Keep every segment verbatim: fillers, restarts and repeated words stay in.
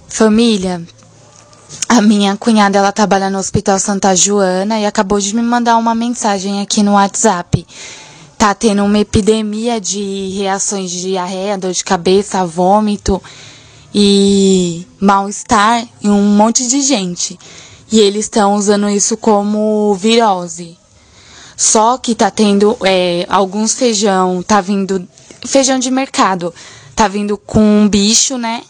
Família, a minha cunhada, ela trabalha no Hospital Santa Joana e acabou de me mandar uma mensagem aqui no WhatsApp. Tá tendo uma epidemia de reações de diarreia, dor de cabeça, vômito e mal-estar em um monte de gente. E eles estão usando isso como virose. Só que tá tendo é, alguns feijão, tá vindo, feijão de mercado, tá vindo com um bicho, né?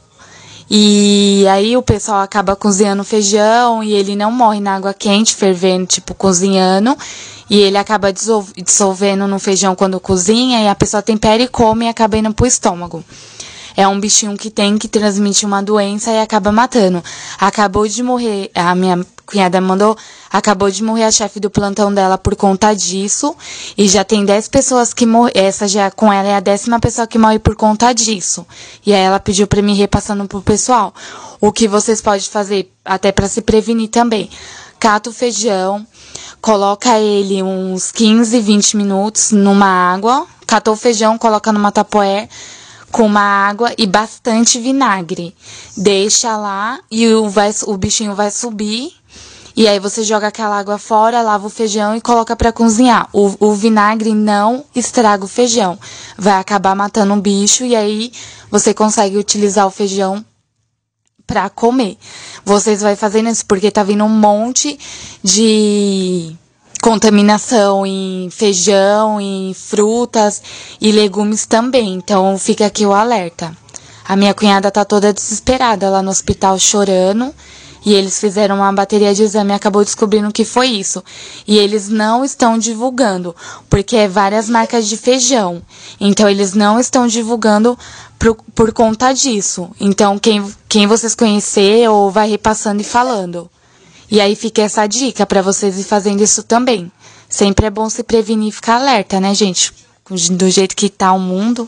E aí o pessoal acaba cozinhando feijão e ele não morre na água quente, fervendo, tipo, cozinhando. E ele acaba dissolvendo no feijão quando cozinha e a pessoa tempera e come e acaba indo pro estômago. É um bichinho que tem que transmitir uma doença e acaba matando. Acabou de morrer, a minha cunhada mandou, acabou de morrer a chefe do plantão dela por conta disso. E já tem dez pessoas que morreram, essa já com ela é a décima pessoa que morre por conta disso. E aí ela pediu pra me repassando pro pessoal. O que vocês podem fazer, até pra se prevenir também. Cata o feijão, coloca ele uns quinze, vinte minutos numa água. Catou o feijão, coloca numa tapoé com uma água e bastante vinagre. Deixa lá e o, vai, o bichinho vai subir. E aí você joga aquela água fora, lava o feijão e coloca pra cozinhar. O, o vinagre não estraga o feijão. Vai acabar matando o bicho e aí você consegue utilizar o feijão pra comer. Vocês vão fazendo isso porque tá vindo um monte de contaminação em feijão, em frutas e legumes também. Então fica aqui o alerta. A minha cunhada tá toda desesperada lá no hospital chorando. E eles fizeram uma bateria de exame e acabou descobrindo que foi isso. E eles não estão divulgando, porque é várias marcas de feijão. Então eles não estão divulgando por, por conta disso. Então quem, quem vocês conhecer ou vai repassando e falando. E aí fica essa dica para vocês ir fazendo isso também. Sempre é bom se prevenir e ficar alerta, né, gente? Do jeito que tá o mundo.